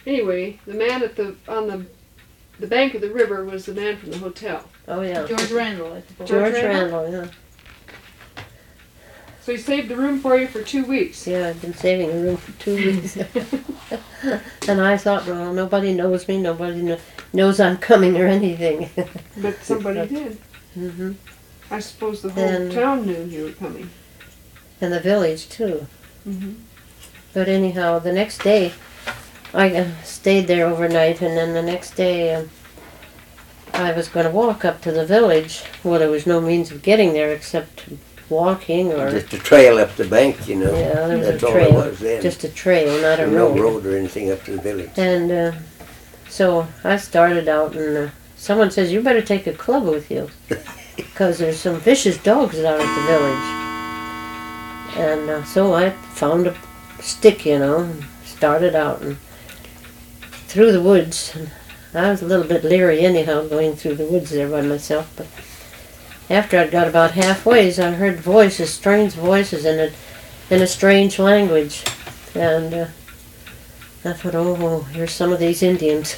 Anyway, the man on the bank of the river was the man from the hotel. Oh, yeah. George Randall, I suppose. George George Randall, yeah. So he saved the room for you for 2 weeks. Yeah, I've been saving a room for 2 weeks. And I thought, well, nobody knows me, nobody knows I'm coming or anything. But somebody did. Hmm. I suppose the whole And- town knew you were coming. And the village, too. Mm-hmm. But anyhow, the next day, I stayed there overnight, and then the next day I was going to walk up to the village. Well, there was no means of getting there except walking or... Just a trail up the bank, you know. Yeah, there was That's a all trail. it was then. Just a trail, not a no road. road or anything up to the village. And so I started out, and someone says, you better take a club with you, because there's some vicious dogs out at the village. And so I found a stick, you know, and started out and through the woods. And I was a little bit leery anyhow, going through the woods there by myself, but after I'd got about halfway, I heard voices, strange voices in a strange language. And I thought, oh, here's some of these Indians.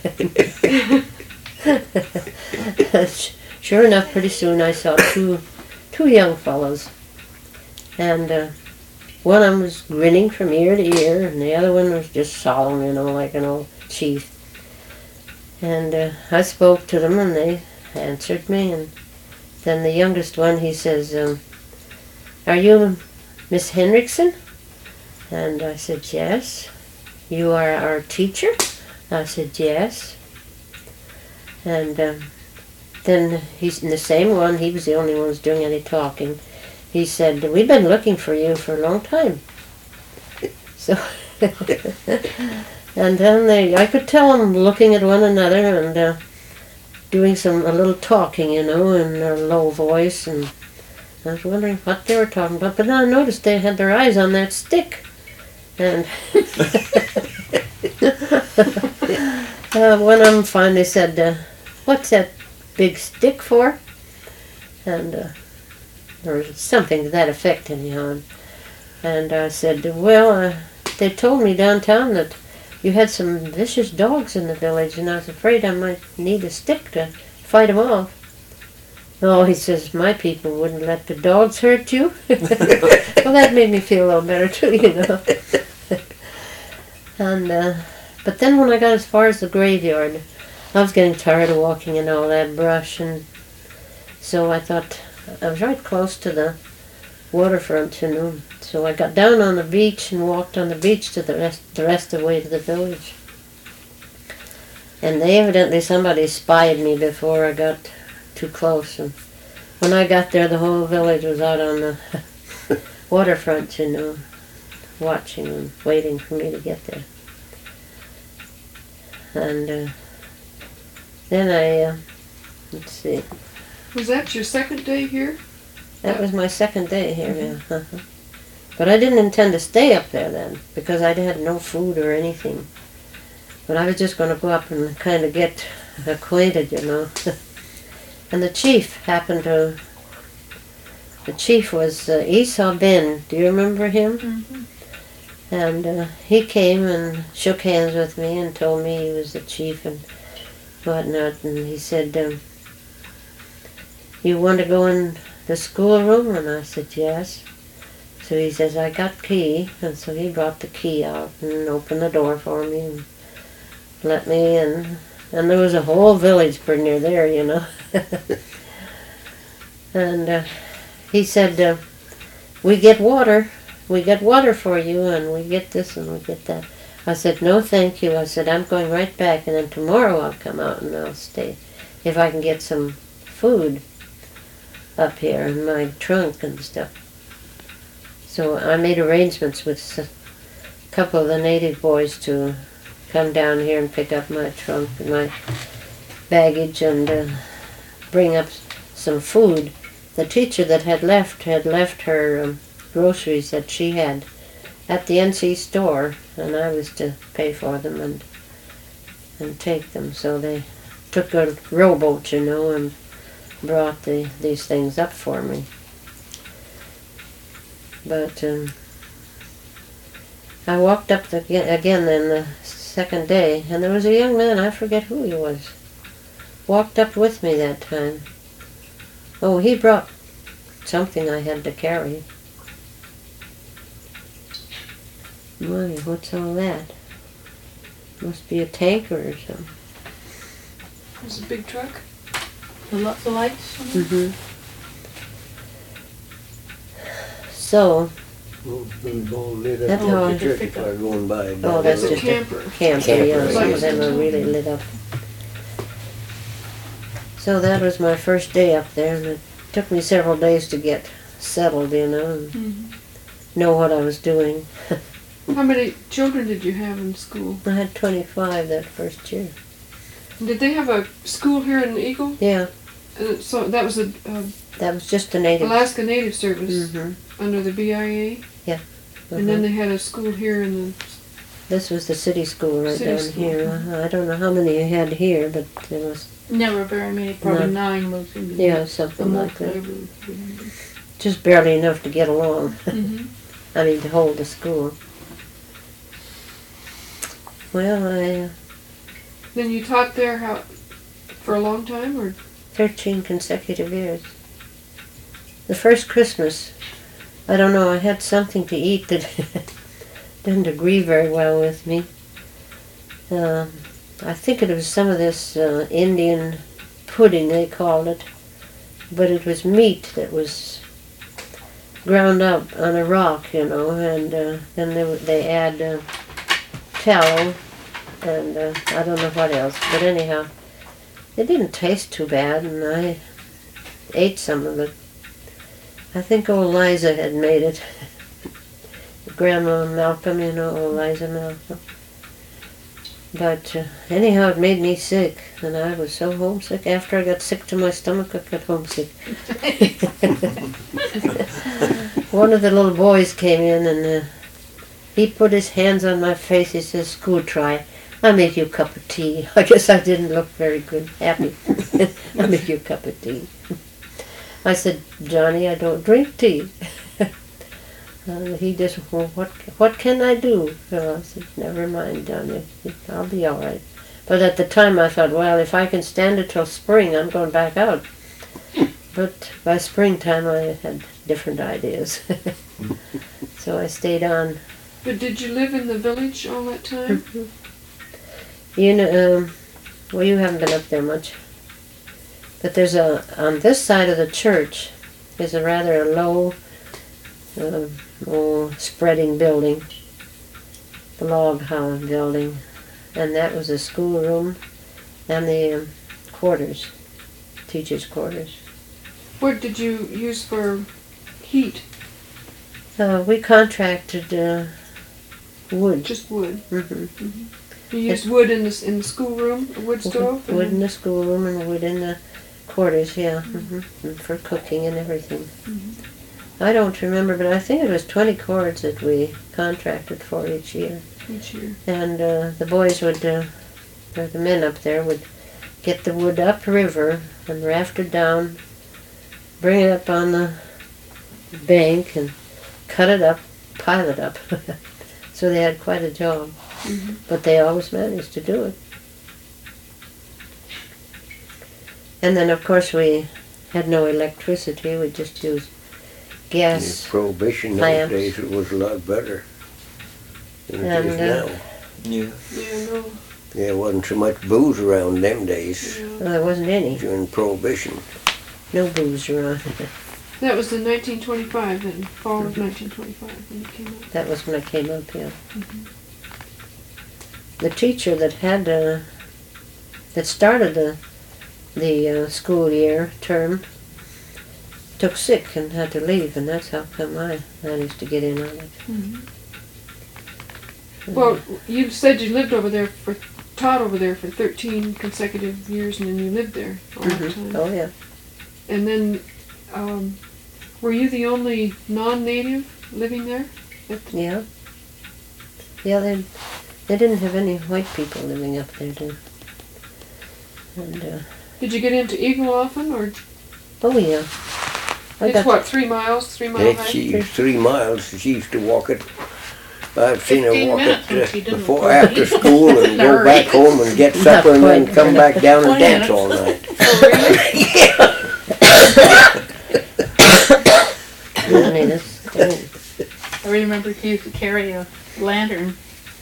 Sure enough, pretty soon I saw two young fellows. And one of them was grinning from ear to ear, and the other one was just solemn, you know, like an old chief. And I spoke to them, and they answered me. And then the youngest one, he says, are you Miss Henriksen? And I said, yes. You are our teacher? I said, yes. And then he's in the same one, he was the only one who was doing any talking. He said, we've been looking for you for a long time. So, and then I could tell them looking at one another and doing a little talking, you know, in a low voice. And I was wondering what they were talking about. But then I noticed they had their eyes on that stick. And one of them finally said, what's that big stick for? And or something to that effect anyhow. And I said, well, they told me downtown that you had some vicious dogs in the village, and I was afraid I might need a stick to fight them off. Oh, he says, my people wouldn't let the dogs hurt you. Well, that made me feel a little better too, you know. And but then when I got as far as the graveyard, I was getting tired of walking in all that brush, and so I thought, I was right close to the waterfront, you know. So I got down on the beach and walked on the beach to the rest of the way to the village. And evidently somebody spied me before I got too close. And when I got there, the whole village was out on the waterfront, you know, watching and waiting for me to get there. And then I, let's see. Was that your second day here? That was my second day here, yeah. Uh-huh. But I didn't intend to stay up there then, because I had no food or anything. But I was just going to go up and kind of get acquainted, you know. And the chief was Esau Ben. Do you remember him? Mm-hmm. And he came and shook hands with me and told me he was the chief and whatnot. And he said, you want to go in the schoolroom? And I said, yes. So he says, I got key. And so he brought the key out and opened the door for me and let me in. And there was a whole village pretty near there, you know. And he said, we get water. We get water for you, and we get this and we get that. I said, no, thank you. I said, I'm going right back, and then tomorrow I'll come out and I'll stay. If I can get some food up here in my trunk and stuff. So I made arrangements with a couple of the native boys to come down here and pick up my trunk and my baggage and bring up some food. The teacher that had left her groceries that she had at the NC store, and I was to pay for them and take them. So they took a rowboat, you know, and brought these things up for me. But I walked up again in the second day, and there was a young man, I forget who he was, walked up with me that time. Oh, he brought something I had to carry. My, what's all that? Must be a tanker or something. It was a big truck. The lights? Mm-hmm. So, Those all lit up. That's how I- The church car going by. oh, that's It's a just camper. a camper, Camper, yeah, some right. of them are really lit up. So that was my first day up there, and it took me several days to get settled, you know, and know what I was doing. How many children did you have in school? I had 25 that first year. Did they have a school here in Eagle? Yeah, So that was a that was just a native. Alaska Native Service Hmm. under the BIA, and then they had a school here in the. This was the city school right City down school. here. I don't know how many you had here, but there was, Never very many, probably No. 9 was in yeah, the something like that. multi. Just barely enough to get along. Mm-hmm. I mean, to hold the school. Well, I, Then you taught there for a long time, or 13 consecutive years. The first Christmas, I don't know, I had something to eat that didn't agree very well with me. I think it was some of this Indian pudding, they called it, but it was meat that was ground up on a rock, you know, and then they add tallow and I don't know what else, but anyhow, it didn't taste too bad, and I ate some of it. I think old Liza had made it. Grandma Malcolm, you know, old Liza Malcolm. But anyhow, it made me sick, and I was so homesick. After I got sick to my stomach, I got homesick. One of the little boys came in, and he put his hands on my face. He says, "Go try. I'll make you a cup of tea." I guess I didn't look very good, happy. "I'll make you a cup of tea." I said, "Johnny, I don't drink tea." He just, "Well, what can I do?" So I said, "Never mind, Johnny. I'll be all right." But at the time I thought, well, if I can stand it till spring, I'm going back out. But by springtime I had different ideas. So I stayed on. but did you live in the village all that time? You know, well, you haven't been up there much. But there's on this side of the church, is a rather low, spreading building, the log house building, and that was a schoolroom and the quarters, teachers' quarters. What did you use for heat? We contracted wood. Just wood. Hmm. You used wood in the schoolroom, a wood stove. Wood in the schoolroom and wood in the quarters, yeah, and for cooking and everything. I don't remember, but I think it was 20 cords that we contracted for each year. Each year. And the boys would, or the men up there would get the wood upriver and raft it down, bring it up on the bank and cut it up, pile it up. So they had quite a job. But they always managed to do it. And then, of course, we had no electricity. We just used gas. Prohibition lamps. nowadays, it was a lot better than it And, is now. Yeah. Yeah, no. Yeah, there wasn't so much booze around them days Yeah. Well, there wasn't any. during Prohibition. No booze around. That was in 1925, then fall of 1925 when you came out. That was when I came up here. The teacher that had that started the school year term took sick and had to leave, and that's how come I managed to get in on it. Well, you said you lived over there taught over there for 13 consecutive years, and then you lived there all the time. Oh yeah. And then, were you the only non-native living there? Yeah. Yeah, they didn't have any white people living up there, too. And, Did you get into Eagle often, or oh yeah. it's what, 3 miles, 3 mile And hike? she used 3 miles, she used to walk it I've seen her 15 walk minutes it and she didn't before go after school and go Hurry. back home and get supper and then quite. come back down and 20 dance minutes. all night. Honey, this is cold. I remember she used to carry a lantern,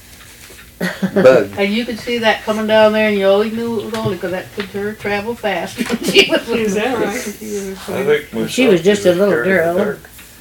Bug. and you could see that coming down there, and you always knew it was only because that could her travel fast. She was Is that right? I think my She was son just a little scared of the girl. dark.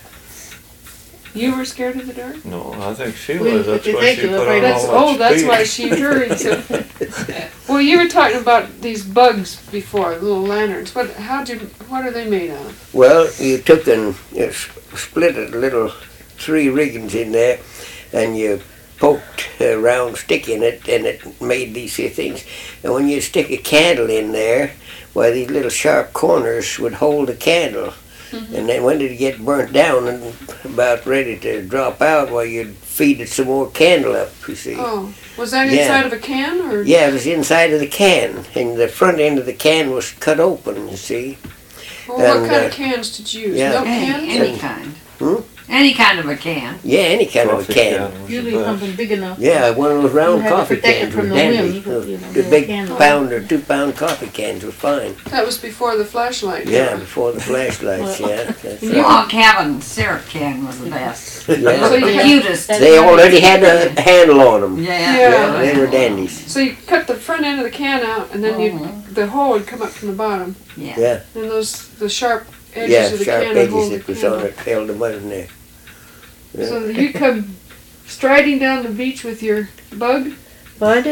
You were scared of the dark? No, I think she Well, was. That's you why think she you were put afraid on That's all that that's why speed. she hurried. So. Well, you were talking about these bugs before, little lanterns. What are they made out of? Well, you took and split a little 3 riggings in there, and you poked a round stick in it, and it made these here things. And when you stick a candle in there, well, these little sharp corners would hold the candle. And then when it get burnt down and about ready to drop out, well, you'd feed it some more candle up, you see. Oh, was that Yeah. inside of a can or? Yeah, it was inside of the can, and the front end of the can was cut open, you see. Well, what And, kind of cans did you use? yeah. Milk Any, cans? any kind. Hmm? Any kind of a can. Yeah, any kind of a Coffee can. was the usually best. something big enough. Yeah, one of those round You had to coffee protect it cans from was the dandy. wind, but, you know, The the big can- pound or 2-pound coffee cans was fine. That was before the flashlight. Yeah, before the flashlights, yeah. That's right. Log cabin syrup can was the best. So Yeah. you The cut, cutest. They already had a handle on them. Yeah. Yeah. They were dandies. so you cut the front end of the can out, and then the hole would come up from the bottom, Yeah. Yeah, and the sharp edges yeah, of the sharp can would edges hold that the was on candle. it held them in there. Yeah. So you come striding down the beach with your bug. Well, I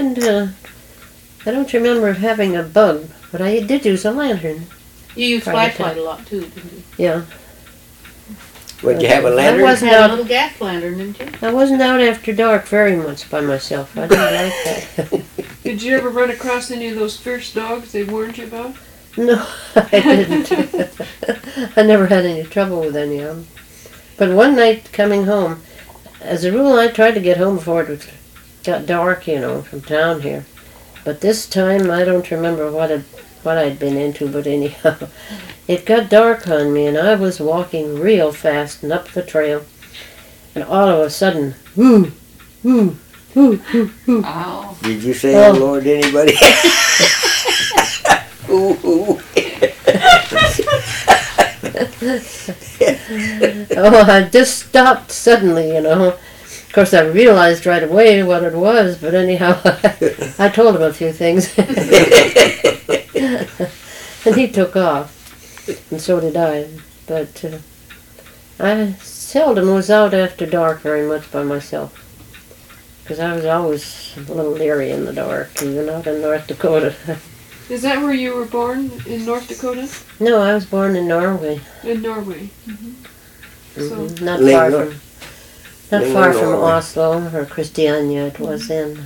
don't remember having a bug, but I did use a lantern. You used Right, flashlight a lot too, didn't you? Yeah. Would you have a I lantern? You wasn't had a out. little gas lantern, didn't you? I wasn't out after dark very much by myself. I didn't like that. Did you ever run across any of those fierce dogs they warned you about? No, I didn't. I never had any trouble with any of them. But one night coming home, as a rule, I tried to get home before it got dark, from town here. But this time, I don't remember what I'd been into, but anyhow, it got dark on me, and I was walking real fast and up the trail, and all of a sudden, whoo, whoo, whoo, whoo, whoo. Oh. Did you say, Oh. oh Lord, anybody? Ooh, ooh. Oh, I just stopped suddenly, Of course, I realized right away what it was, but anyhow, I told him a few things. And he took off, and so did I. But I seldom was out after dark very much by myself, because I was always a little leery in the dark, even out in North Dakota. Is that where you were born, in North Dakota? No, I was born in Norway. In Norway. So, Not Lingor. far from, not Lingor, far from Norway. Oslo or Christiania. It was then,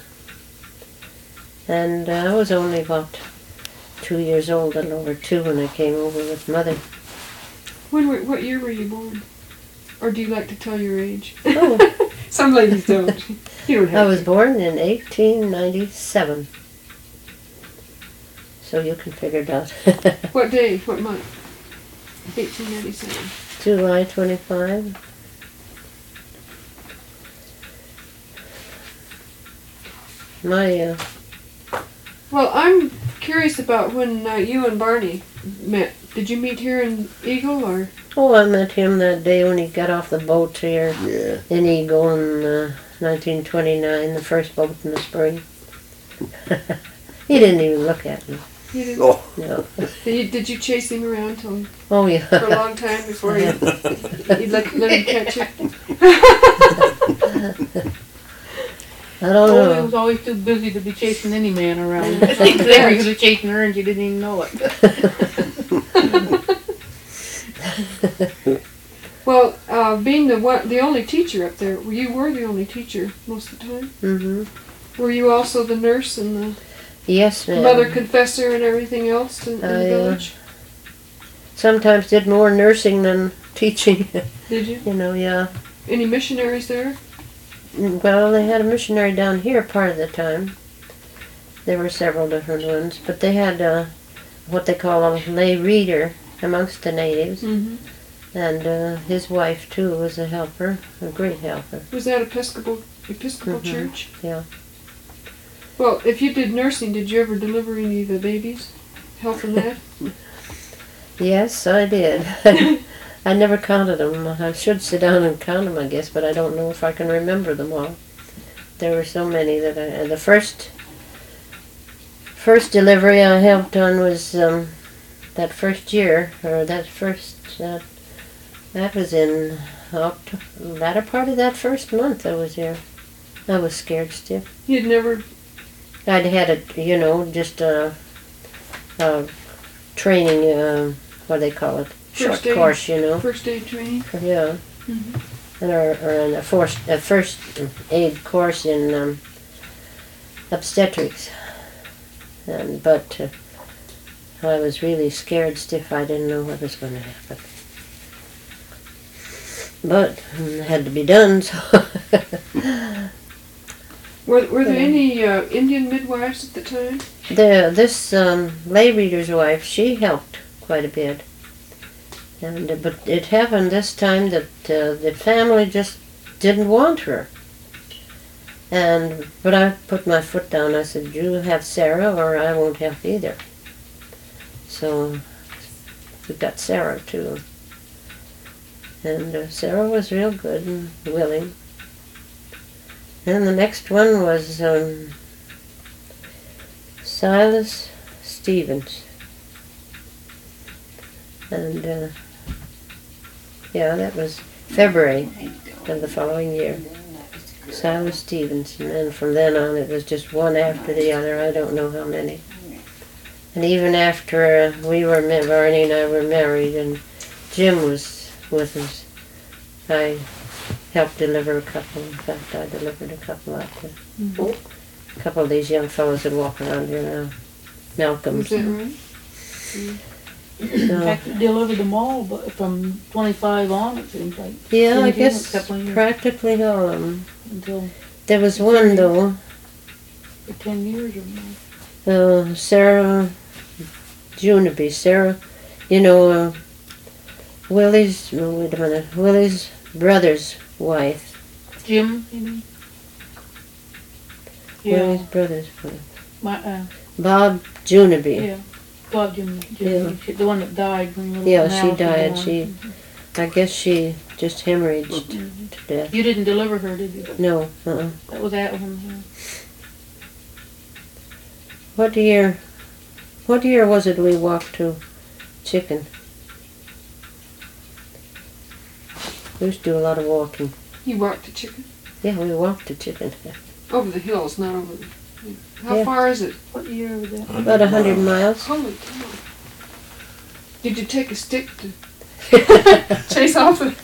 and I was only about 2 years old, a little over 2, when I came over with Mother. what year were you born? Or do you like to tell your age? Oh, Some ladies don't. You don't I have was to. born in 1897, so you can figure it out. What day? What month? 1897. July 25. My Well, I'm curious about when you and Barney met. Did you meet here in Eagle or? I met him that day when he got off the boat here Yeah. in Eagle in 1929, the first boat in the spring. He didn't even look at me. You didn't? Oh, No. Did you chase him around till, Oh yeah. for a long time before you let him catch you? I don't Oh, he know. was always too busy to be chasing any man around. There he was chasing her and she didn't even know it. Well, being the only teacher up there, you were the only teacher most of the time. Mhm. Were you also the nurse and the Yes, ma'am. mother confessor and everything else in the I, village? Sometimes did more nursing than teaching. Did you? Yeah. Any missionaries there? Well, they had a missionary down here part of the time. There were several different ones, but they had what they call a lay reader amongst the natives, Mm-hmm. and his wife too was a helper, a great helper. Was that Episcopal Episcopal Mhm. Church? Yeah. Well, if you did nursing, did you ever deliver any of the babies? Help in that? Yes, I did. I never counted them. I should sit down and count them, I guess, but I don't know if I can remember them all. There were so many that the first delivery I helped on was that first year, or that was in latter part of that first month I was here. I was scared stiff. You'd never... I'd had just a training, what do they call it? Short First aid. course, you know. First aid training? Yeah. Mm-hmm. Or in a first aid course in obstetrics. But I was really scared stiff. I didn't know what was going to happen. But it had to be done, so... Were there any Indian midwives at the time? This lay reader's wife, she helped quite a bit. But it happened this time that the family just didn't want her. But I put my foot down. I said, "You have Sarah, or I won't help either." So we got Sarah too, and Sarah was real good and willing. And the next one was Silas Stevens, and that was February of the following year. Silas Stevens, and then from then on it was just one after the other. I don't know how many. And even after Barney and I were married, and Jim was with us, I helped deliver a couple. In fact, I delivered a couple out there. Mm-hmm. A couple of these young fellows that walk around here now. Malcolm's. Was that right? In fact, you delivered them all, but from 25 on, it seems like. Yeah, I Didn't you? guess A couple of years. practically all of them. Until There was one, though, for 10 years or more. Sarah Junaby. Sarah, Willie's brother's wife. Jim, you mean? Willie's Yeah. brother's wife. Bob, Bob Junaby. yeah. Bob Jim, Yeah. the one that died when Yeah, Alice she was died. born. I guess she just hemorrhaged to death. You didn't deliver her, did you? No, That was that one. What year was it we walked to Chicken? We used to do a lot of walking. You walked to Chicken? Yeah, we walked to Chicken. Over the hills, not over the... How Yeah. far is it? What year was that? About 100 miles. Holy cow. Did you take a stick to chase off the...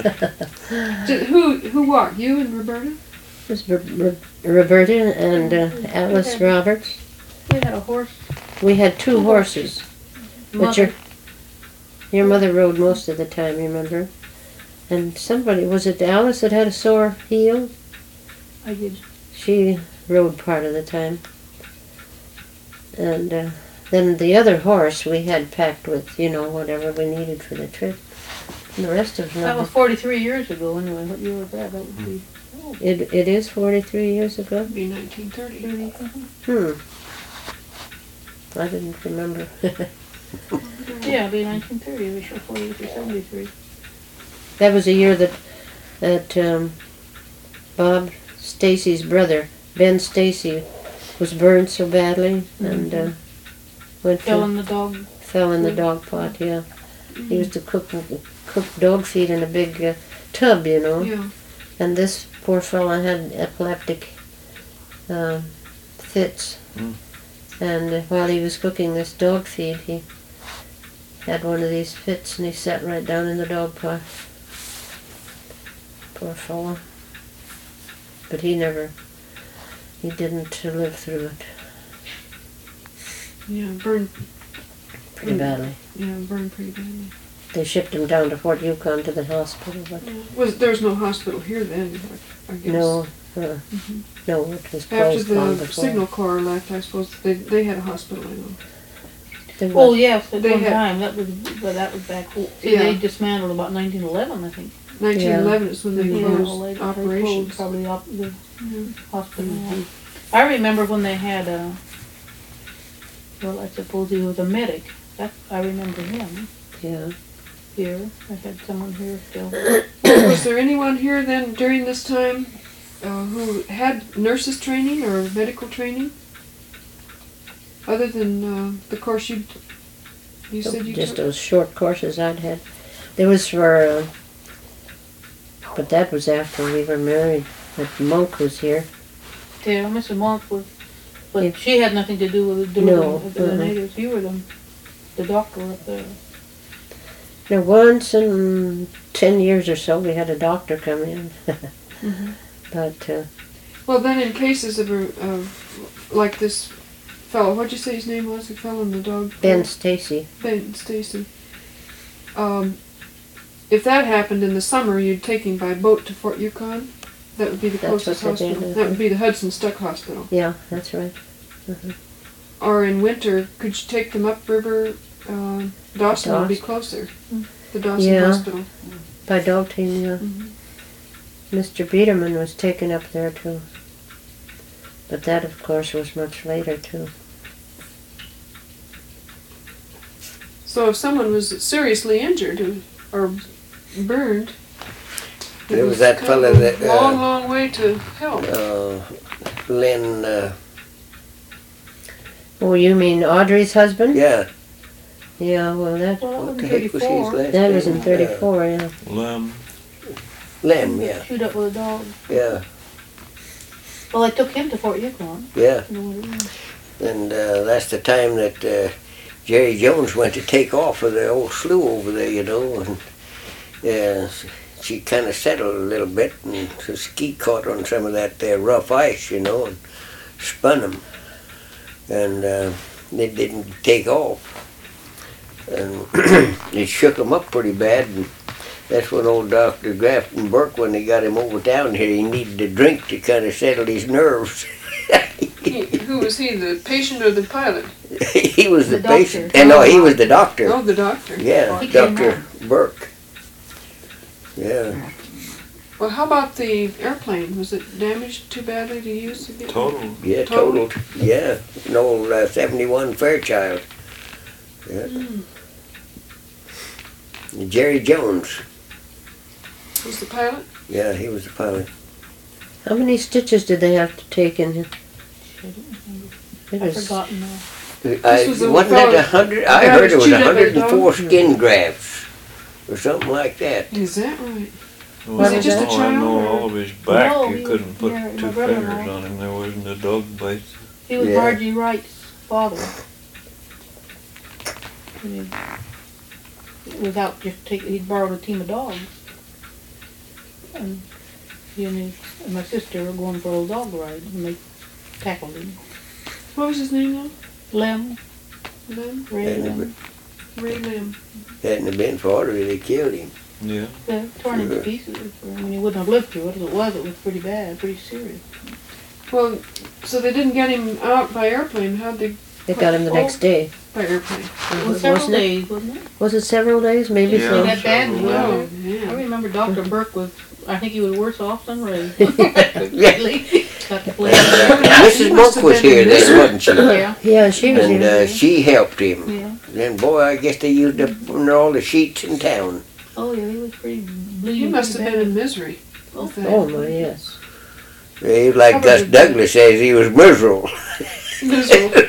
Who walked? You and Roberta? It was Roberta and Alice Okay. Roberts. We had a horse. We had two horses. But Mother. your mother rode most of the time, you remember? And was it Alice that had a sore heel? I did. She rode part of the time. And then the other horse we had packed with, whatever we needed for the trip. And the rest of That was them. 43 years ago anyway. What year was that? That would be... It is 43 years ago? It'd be 1930. I didn't remember. Yeah, it'd be 1930. It was 43, 73. That was a year that Bob Stacy's brother, Ben Stacy, was burned so badly and Fell in the dog. fell in the dog pot. Yeah, he used to cook dog feed in a big tub, Yeah. And this poor fella had epileptic fits, and while he was cooking this dog feed, he had one of these fits, and he sat right down in the dog pot. Poor fella. But he didn't live through it. Yeah, burned Pretty badly. Yeah, burned pretty badly. They shipped him down to Fort Yukon to the hospital, but There's no hospital here then, I guess. no, no, it was After closed long the before. Signal Corps left, I suppose they had a hospital, I know. There Oh was- yes, at They one had- time. That was back. See, Yeah. They dismantled about 1911, I think. 1911 is when they Yeah, closed well, they operations. closed probably hospital. I remember when they had well, I suppose he was a medic. I remember him Yeah. here. I had someone here still. Was there anyone here then during this time who had nurses training or medical training? Other than the course you said you Just took? those short courses I'd had. There was for, but that was after we were married. But Monk was here. Yeah, Mrs. Monk was, but Yeah. she had nothing to do with No, the natives. You were the doctor up there. Now once in 10 years or so we had a doctor come in. But Well, then in cases of like this fellow, what'd you say his name was? The fellow in the dog? Ben Stacy. Ben Stacy. If that happened in the summer, you'd take him by boat to Fort Yukon. That would be the That's closest what they hospital. did. That would be the Hudson Stuck Hospital. Yeah, that's right. Or in winter, could you take them upriver? Dawson would be closer. The Dawson Yeah. Hospital. By dog team, yeah. Mr. Biederman was taken up there too. But that, of course, was much later too. So if someone was seriously injured or burned, There was was that kind fella of a that, long way to help. Lynn, Oh, you mean Audrey's husband? yeah. Yeah, well, that Well, What that the was heck was his 34. last that was in name? 34, yeah. Lem. Lem, yeah. Shoot up with a dog. Yeah, Well, I took him to Fort Yukon. yeah. You know what it is. And that's the time that Jerry Jones went to take off of the old slough over there, you know. And she kind of settled a little bit, and the ski caught on some of that rough ice, you know, and spun him. And it didn't take off. And it shook him up pretty bad. And that's when old Dr. Grafton Burke, when they got him over down here, he needed a drink to kind of settle his nerves. Who was he, the patient or the pilot? He was the, The doctor. patient. And no, he was the doctor. Oh, the doctor. Yeah, He came Dr. Burke. Yeah. Well, how about the airplane? Was it damaged too badly to use again? Total. Yeah, Totaled? totaled. Yeah, an old 71 Fairchild. Yeah. Jerry Jones. Was the pilot? Yeah, he was the pilot. How many stitches did they have to take in him? It I've was, forgotten now. was the Wasn't fellow- that 100? the I guy heard it was was chewed up by a 104 dog? skin grafts or something like that. Is that right? Was he just a I child, know or- all of his back. No, You he couldn't was put near my two brother-in-law. fingers on him. There wasn't a dog bite. He was Yeah. Margie Wright's father. And without just taking, he borrowed a team of dogs. And he and my sister were going for a little dog ride, and they tackled him. What was his name now? Lem, Lim? Ray Hadn't Lem. it Ray Lim. hadn't it been for Audrey, they killed him. Yeah. Yeah, torn into pieces. I mean, he wouldn't have lived through it. As it was pretty bad, pretty serious. Well, so they didn't get him out by airplane. How'd they? they got him the next day. By airplane. It was several Wasn't it? days, wasn't it? Was it several days? Maybe Yeah. so. That bad? several Oh, days. I yeah. remember Dr. Burke was, I think he was worse off than Ray. Yeah. Got the play. Mrs. must Monk have was been here in then, wasn't she? Yeah, Yeah, she was And here. she helped him. yeah. And boy, I guess they used up all the sheets in town. Oh, yeah, he was pretty bleeding. He must have pretty been in bad. misery. with that. Oh my, yes. He was like Probably Gus did. Douglas says, he was miserable. Miserable.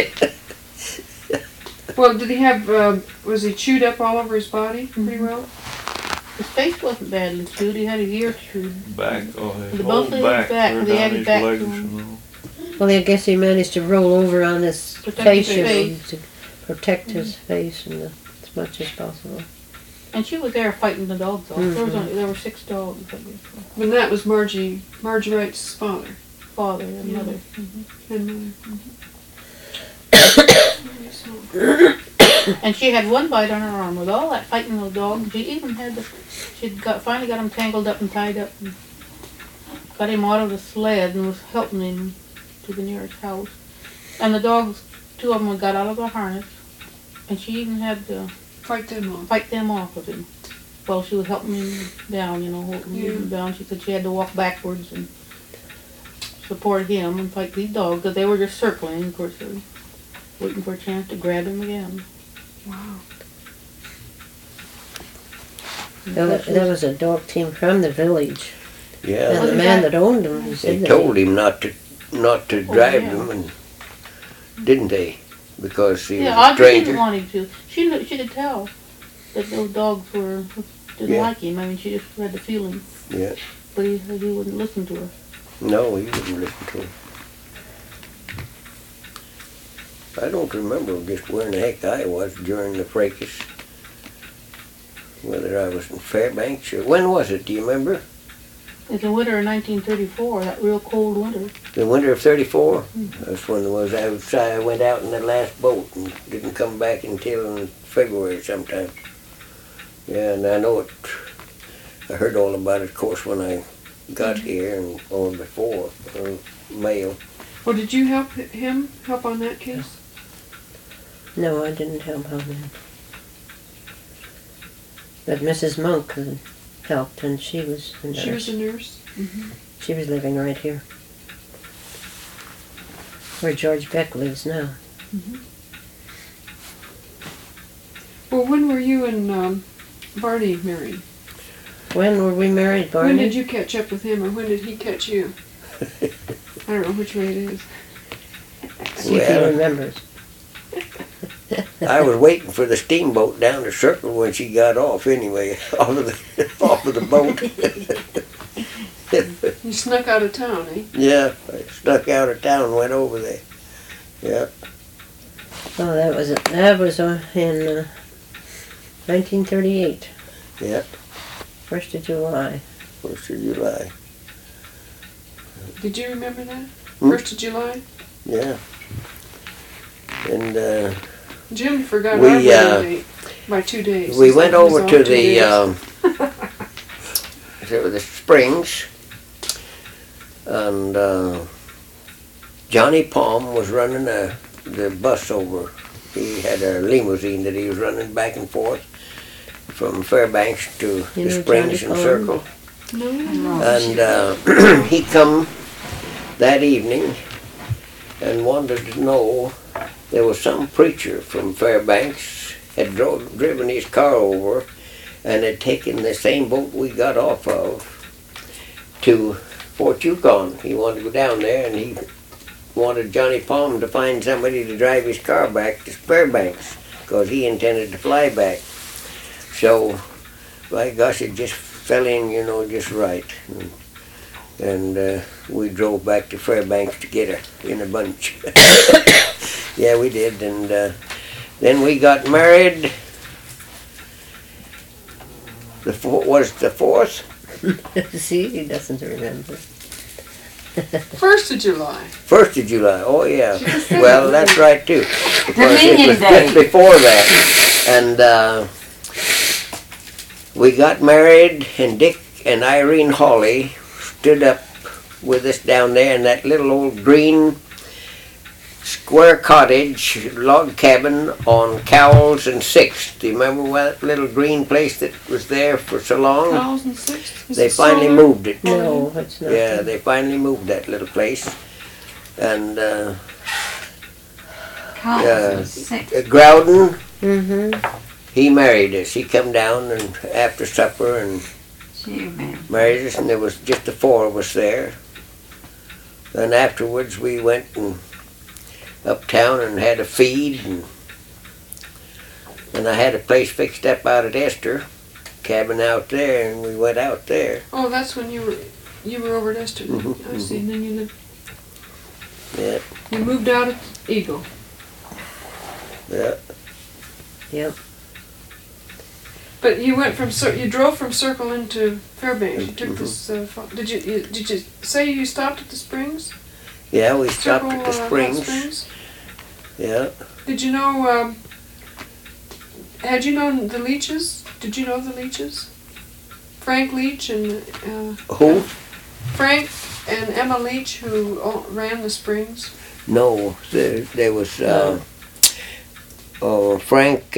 Well, did he have? Was he chewed up all over his body pretty well? His face wasn't badly chewed. He had his ears chewed. Back. Oh, his The whole both of his back. back, Clear they down added his back to legs him. and all. Well, I guess he managed to roll over on his Protect face, his you know, face. to protect his face and as much as possible. And she was there fighting the dogs off. There were 6 dogs. I guess. And that was Margie Wright's father Father and Yeah. mother. and mother. And she had one bite on her arm. With all that fighting with dogs, she even had finally got him tangled up and tied up and got him out of the sled and was helping him to the nearest house. And the dogs, 2 of them got out of the harness, and she even had to Fight them off. fight them off of him while she was helping him down, holding him down. She said she had to walk backwards and support him and fight these dogs, because they were just circling, of course, they were waiting for a chance to grab him again. Wow. There was a dog team from the village, Yeah. and the man that owned them, he They said that told him not to drive yeah. him, and didn't they? Because he Yeah, was a Audrey didn't stranger. want him to. She could tell that those dogs didn't Yeah. like him. I mean, she just had the feeling. Yeah. But he wouldn't listen to her. No, he wouldn't listen to him. I don't remember just where in the heck I was during the fracas. Whether I was in Fairbanks or when was it? Do you remember? It's the winter of 1934, that real cold winter. The winter of '34. That's when it was. I went out in the last boat and didn't come back until in February sometime. Yeah, and I know it. I heard all about it, of course, when I got here and or before mail. Well, did you help on that case? no, I didn't help on that. But Mrs. Monk helped, and she was a nurse. She was a nurse. She was living right here, where George Beck lives now. Well, when were you and Barney married? When were we married, Barney? When did you catch up with him, or when did he catch you? I don't know which way it is. See if he Well- remembers. I was waiting for the steamboat down the circle when she got off. Anyway, off of the boat. You snuck out of town, eh? Yeah, I snuck out of town and went over there. Yeah. Oh, that was in 1938. Yeah. 1st of July. 1st of July. Did you remember that? Hmm? 1st of July? Yeah. And Jim forgot We, our wedding date by 2 days. we He went said it was over all to 2 days. the Springs, and Johnny Palm was running the bus over. He had a limousine that he was running back and forth from Fairbanks to You the know Springs Johnny and Palm? Circle. No. And he come that evening and wanted to know, there was some preacher from Fairbanks had driven his car over and had taken the same boat we got off of to Fort Yukon. He wanted to go down there, and he wanted Johnny Palm to find somebody to drive his car back to Fairbanks, because he intended to fly back. So, by gosh, it just fell in, just right. And we drove back to Fairbanks to get her in a bunch. Yeah, we did. And then we got married. Was the 4th? See, he doesn't remember. 1st of July. 1st of July. Oh, yeah. Well, that's right, too. Because it Dominion was Day. just before that. And we got married, and Dick and Irene Hawley stood up with us down there in that little old green square cottage, log cabin on Cowles and 6th. Do you remember that little green place that was there for so long? 2006? They finally moved it. No, it's not. Yeah, they finally moved that little place. And Groudon, Mm-hmm. he married us. He come down and after supper and Gee, man. married us, and there was just the 4 of us there. And afterwards we went and uptown and had a feed, and I had a place fixed up out at Esther, cabin out there, and we went out there. Oh, that's when you were over at Esther. Mhm, I see. And then you lived. Yeah, You moved out at Eagle. yeah. Yep. But you went from you drove from Circle into Fairbanks. You took this. Did you say you stopped at the Springs? Yeah, we stopped Circle, at the Hot Springs. Yeah. Did you know? Had you known the Leaches? Did you know the Leaches? Frank Leach and Who? Frank and Emma Leach, who ran the Springs. No, there was Frank.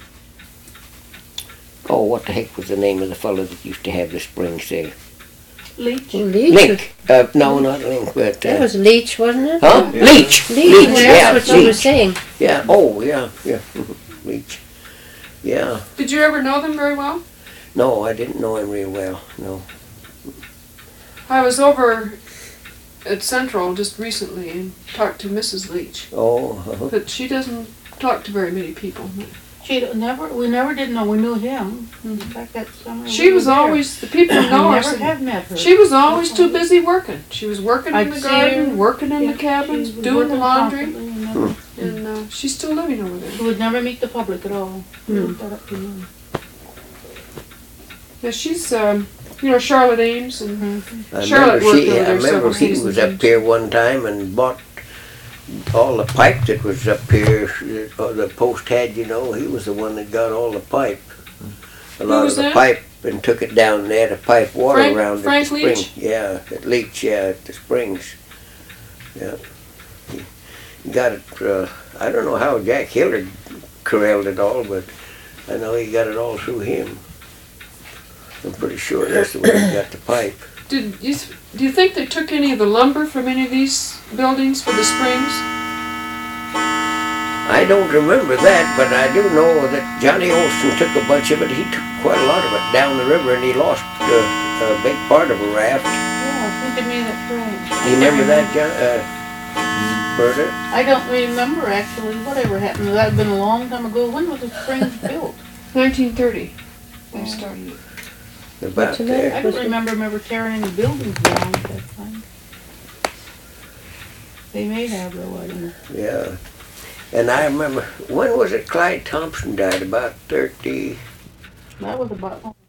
What the heck was the name of the fellow that used to have the Springs there? Leach. Leach. Link. No, not Link, but. That was Leach, wasn't it? Huh? Leach. Leach. Yeah, That's what she was Leach. saying. Yeah. Oh, yeah, yeah. Leach. Yeah. Did you ever know them very well? No, I didn't know him real well. No. I was over at Central just recently and talked to Mrs. Leach, Oh. but she doesn't talk to very many people. We never did know. We knew him. In fact, that summer She we was were there. always, the people who We know her never said have met her. she was always too busy working. She was working in I'd the see garden, her- working in Yeah, the cabins, she was doing the working laundry, constantly and never- and she's still living over there. She would never meet the public at all. Leave that up to you. Yeah, she's, Charlotte Ames, and I Charlotte remember worked she. over I there remember several he seasons. was up here one time and bought all the pipe that was up here. The post had, he was the one that got all the pipe. A lot was of the that? pipe, and took it down there to pipe water Frank- around Frank at the spring. Leach? Yeah, at Leach. Yeah, at the springs. Yeah. He got it. I don't know how Jack Hillard corralled it all, but I know he got it all through him. I'm pretty sure that's the way he got the pipe. do you think they took any of the lumber from any of these buildings for the springs? I don't remember that, but I do know that Johnny Olson took a bunch of it. He took quite a lot of it down the river, and he lost a big part of a raft. Yeah, I think to me that's right. You remember that, Berta? I don't remember actually whatever happened. That had been a long time ago. When was the springs built? 1930. They started it. About What's the matter? there. I don't remember them ever tearing any buildings down at that time. They may have though, I don't know. Yeah. And I remember, when was it Clyde Thompson died? About 30. That was about